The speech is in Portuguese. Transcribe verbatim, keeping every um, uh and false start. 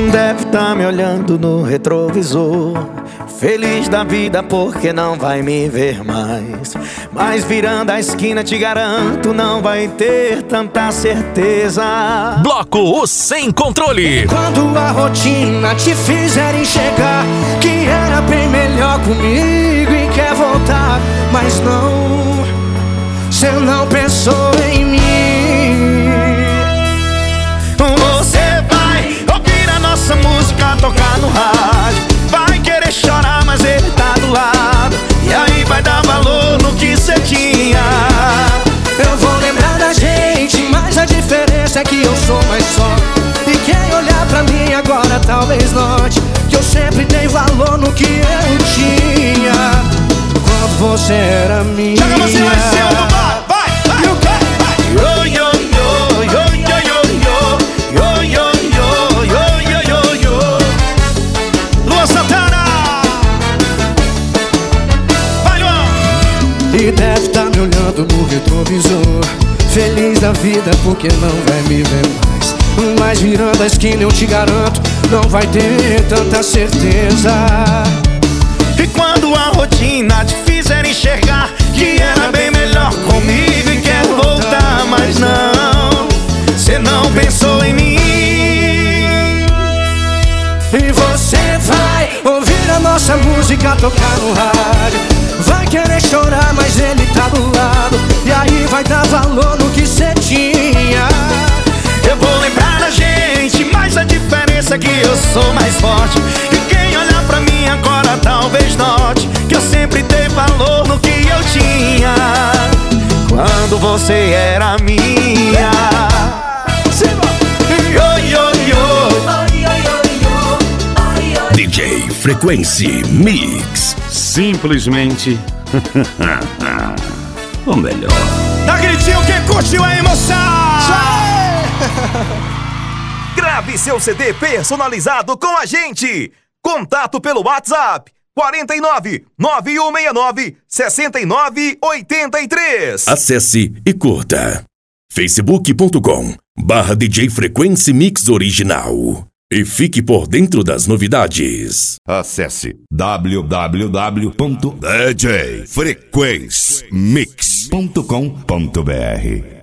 Deve tá me olhando no retrovisor, feliz da vida porque não vai me ver mais. Mas virando a esquina te garanto, não vai ter tanta certeza. Bloco O Sem Controle. Quando a rotina te fizer enxergar que era bem melhor comigo e quer voltar, mas não, cê não pensou em mim. Você vai ouvir a nossa música tocar no rádio, vai querer chorar, mas ele tá do lado, e aí vai dar valor no que cê tinha. Eu vou lembrar da gente, mas a diferença é que eu sou mais forte. E quem olhar pra mim agora talvez note que eu sempre dei valor no que eu tinha quando você era minha. Joga você lá em cima do bar, vai, vai, vai, vai. Yo, yo, yo, yo, yo, yo, yo, yo, yo, yo, yo, yo, yo. Luan Santana. Vai, Luan. E deve tá me olhando no retrovisor, feliz da vida porque não vai me ver mais. Mas virando a esquina eu te garanto, não vai ter tanta certeza. E quando a rotina te fizer enxergar que era bem melhor comigo e quer voltar, mas não, cê não pensou em mim. E você vai ouvir a nossa música tocar no rádio, vai querer chorar, mas ele tá do lado, e aí vai dar valor no que cê tinha. Eu vou lembrar da gente, mas a diferença é que eu sou mais forte. E quem olhar pra mim agora talvez note que eu sempre dei valor no que eu tinha quando você era minha. Yo, yo, yo. D J Frequency Mix. Simplesmente o melhor. Dá gritinho quem curtiu a emoção. Grave seu C D personalizado com a gente. Contato pelo WhatsApp quarenta e nove, nove um seis nove, sessenta e nove oitenta e três. Acesse e curta facebook ponto com barra D J Frequency Mix Original e fique por dentro das novidades. Acesse w w w ponto d j frequency mix ponto com ponto b r.